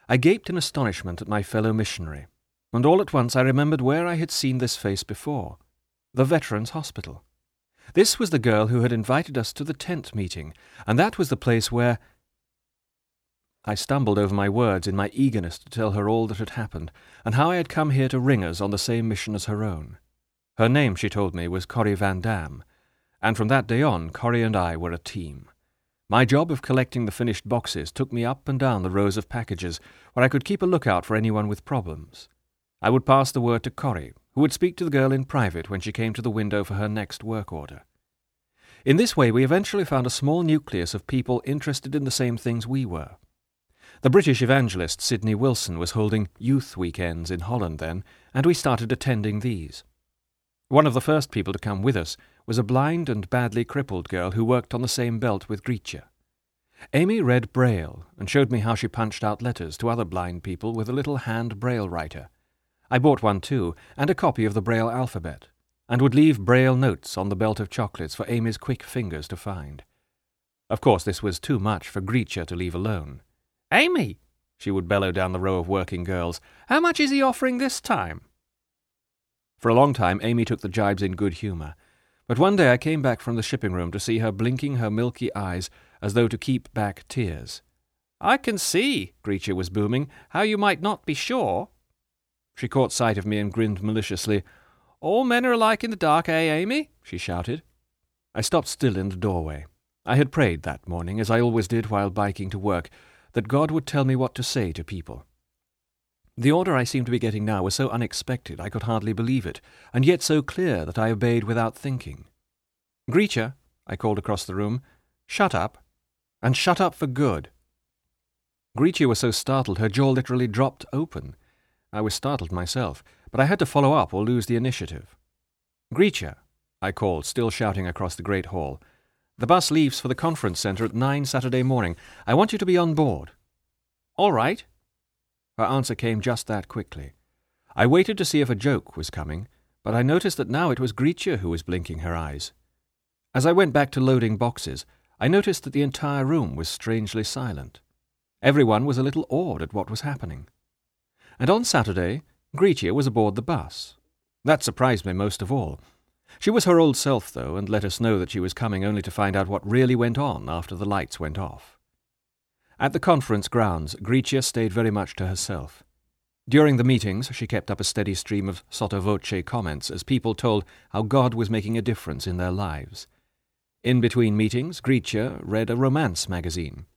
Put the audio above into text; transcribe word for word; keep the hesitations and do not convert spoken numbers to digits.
I gaped in astonishment at my fellow missionary, and all at once I remembered where I had seen this face before. The Veterans' Hospital. This was the girl who had invited us to the tent meeting, and that was the place where... I stumbled over my words in my eagerness to tell her all that had happened, and how I had come here to Ringers on the same mission as her own. Her name, she told me, was Corrie Van Dam, and from that day on, Corrie and I were a team. My job of collecting the finished boxes took me up and down the rows of packages, where I could keep a lookout for anyone with problems. I would pass the word to Corrie, who would speak to the girl in private when she came to the window for her next work order. In this way we eventually found a small nucleus of people interested in the same things we were. The British evangelist Sidney Wilson was holding youth weekends in Holland then, and we started attending these. One of the first people to come with us was a blind and badly crippled girl who worked on the same belt with Grietje. Amy read Braille and showed me how she punched out letters to other blind people with a little hand Braille writer. I bought one too, and a copy of the Braille alphabet, and would leave Braille notes on the belt of chocolates for Amy's quick fingers to find. Of course this was too much for Grietje to leave alone. "Amy," she would bellow down the row of working girls, "how much is he offering this time?" For a long time Amy took the jibes in good humour, but one day I came back from the shipping room to see her blinking her milky eyes as though to keep back tears. "I can see," Grietje was booming, "how you might not be sure." She caught sight of me and grinned maliciously. "All men are alike in the dark, eh, Amy?" she shouted. I stopped still in the doorway. I had prayed that morning, as I always did while biking to work, that God would tell me what to say to people. The order I seemed to be getting now was so unexpected I could hardly believe it, and yet so clear that I obeyed without thinking. "Grietje," I called across the room, "shut up, and shut up for good." Grietje was so startled her jaw literally dropped open. I was startled myself, but I had to follow up or lose the initiative. "Grietje," I called, still shouting across the great hall, "the bus leaves for the conference centre at nine Saturday morning. I want you to be on board." "All right." Her answer came just that quickly. I waited to see if a joke was coming, but I noticed that now it was Grietje who was blinking her eyes. As I went back to loading boxes, I noticed that the entire room was strangely silent. Everyone was a little awed at what was happening. And on Saturday, Grietje was aboard the bus. That surprised me most of all. She was her old self, though, and let us know that she was coming only to find out what really went on after the lights went off. At the conference grounds, Grietje stayed very much to herself. During the meetings, she kept up a steady stream of sotto voce comments as people told how God was making a difference in their lives. In between meetings, Grietje read a romance magazine.